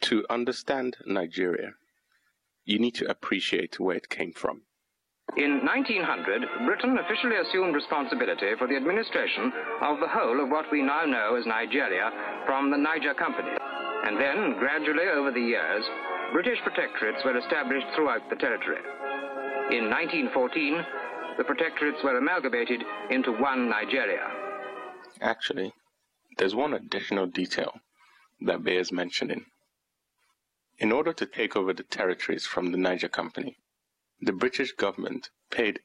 To understand Nigeria, you need to appreciate where it came from. In 1900, Britain officially assumed responsibility for the administration of the whole of what we now know as Nigeria from the Niger Company. And then, gradually over the years, British protectorates were established throughout the territory. In 1914, the protectorates were amalgamated into one Nigeria. Actually, there's one additional detail that bears mentioning. In order to take over the territories from the Niger Company, the British government paid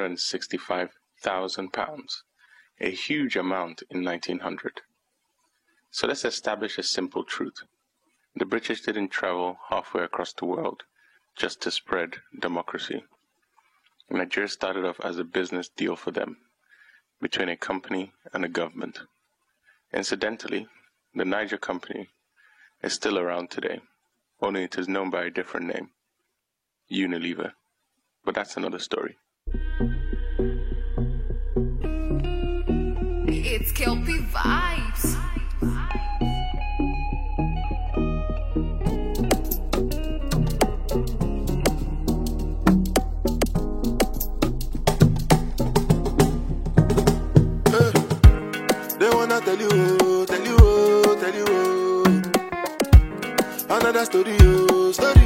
£865,000, a huge amount in 1900. So let's establish a simple truth. The British didn't travel halfway across the world just to spread democracy. Nigeria started off as a business deal for them, between a company and a government. Incidentally, the Niger Company is still around today, only it is known by a different name, Unilever. But that's another story. It's Kelpie Vibes. They wanna tell you, another story, story.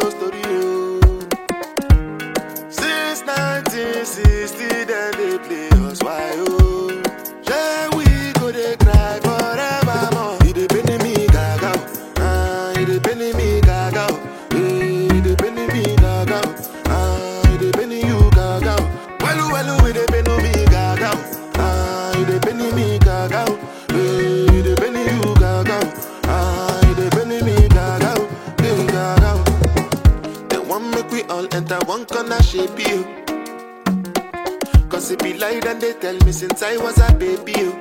Since 1960, then they play us why oh. Yeah, we go they cry forevermore. He dey penny me gaga, he dey penny me gaga, he dey penny me gaga, he dey penny you gaga. Well, we dey penny me gaga, he dey penny me gaga, he dey penny you gaga, he dey penny me gaga, gaga. They want make we all enter one corner shape you. Cause it be lied and they tell me since I was a baby you.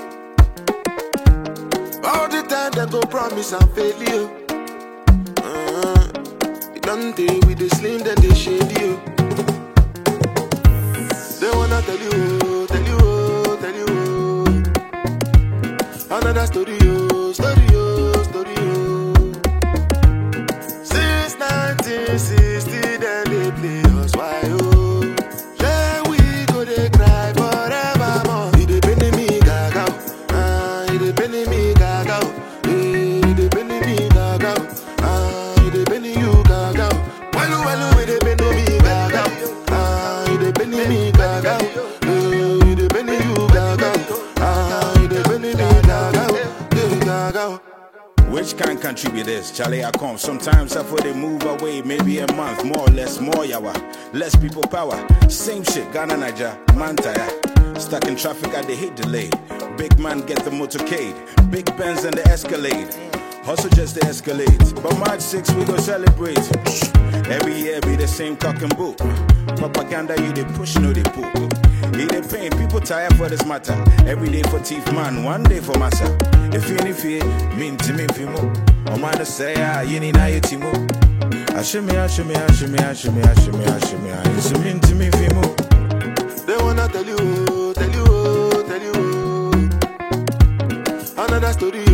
All the time they go promise and fail you. It don't they with the slim then they shade you. They wanna tell you. Another story, story. Since 1960, then they play us why oh. Yeah, we go they cry forevermore. He dey penny me gaga, he dey penny me gaga, he dey penny me gaga, he dey penny you gaga. Well, we dey penny me gaga, he dey penny me gaga, he dey penny you gaga, he dey penny me gaga, gaga. Which kind of country be this? Charlie, I come. Sometimes I feel they move away, maybe a month, more or less, more yawa. Less people power. Same shit, Ghana, Niger, man tire. Stuck in traffic, I they hate delay. Big man get the motorcade. Big Benz and the Escalade. Hustle just to escalate. But March 6, we go celebrate. Every year be the same cock and bull. Propaganda, you they push, no they pull. He they pain, people tired for this matter. Every day for teeth man, one day for massa. If you any fear, mean to me fimo. O man say you need na yetimo. Ashimi. It's mean to me fimo. They wanna tell you. Another story.